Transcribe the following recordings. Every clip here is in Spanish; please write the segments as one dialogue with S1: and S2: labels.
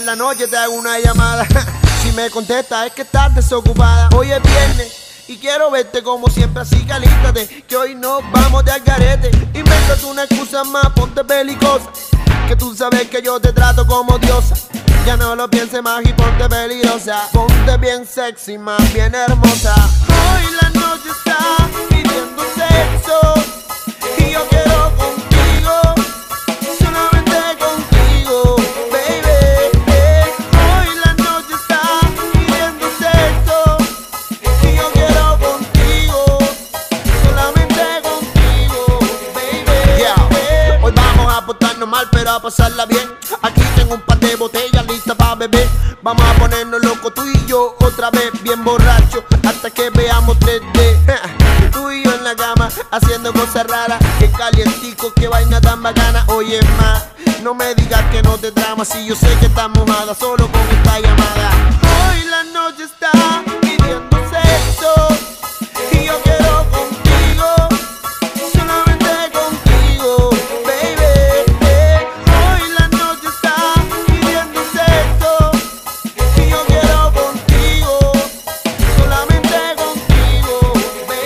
S1: la noche te hago una llamada. Si me contestas es que estás desocupada. Hoy es viernes y quiero verte como siempre, así que alístate, que hoy nos vamos de algarete. Invéntate una excusa más, ponte belicosa, que tú sabes que yo te trato como diosa. Ya no lo pienses más y ponte peligrosa. Ponte bien sexy, más bien hermosa. Hoy la noche está pidiendo sexo y yo quiero contigo, solamente contigo, baby. Hoy la noche está pidiendo sexo y yo quiero contigo, solamente contigo, baby. Yeah. Hoy vamos a portarnos mal pero a pasarla bien. Aquí tengo un par de botellas listas para beber. Vamos a ponernos locos tú y yo otra vez, bien borrachos, hasta que veamos 3D. Tú y yo en la cama, haciendo cosas raras. Que calientico, que vaina tan bacana. Oye, más, no me digas que no te tramas, si yo sé que estás mojada solo con esta llamada. Hoy la noche está pidiendo sexo y yo quiero contigo, solamente contigo, baby. Hoy la noche está pidiendo sexo y yo quiero contigo, solamente contigo,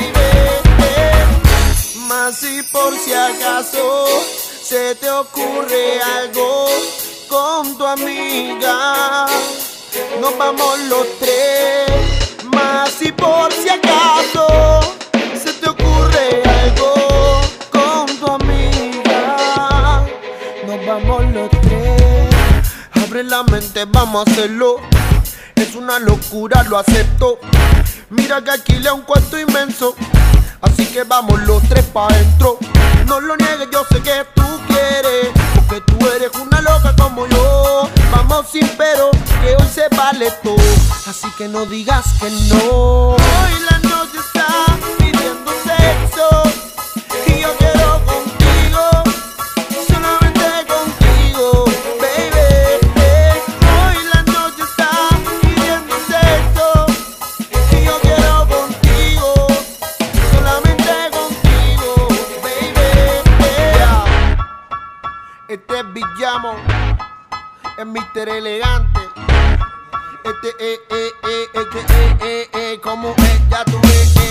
S1: baby. Más si por si acaso se te ocurre algo con tu amiga, nos vamos los tres. Más si por si acaso se te ocurre algo con tu amiga, nos vamos los tres. Abre la mente, vamos a hacerlo. Es una locura, lo acepto. Mira que aquí le un cuarto inmenso, así que vamos los tres pa' dentro. No lo niegues, yo sé que tú quieres, porque tú eres una loca como yo. Vamos sin pero, que hoy se vale todo, así que no digas que no. Hoy la noche está pidiendo sexo y yo quiero contigo, solamente contigo, baby. Hoy la noche está pidiendo sexo y yo quiero contigo, solamente contigo, baby. Este es Villamo, es Mr. Elegante. Este como es, ya tú ves.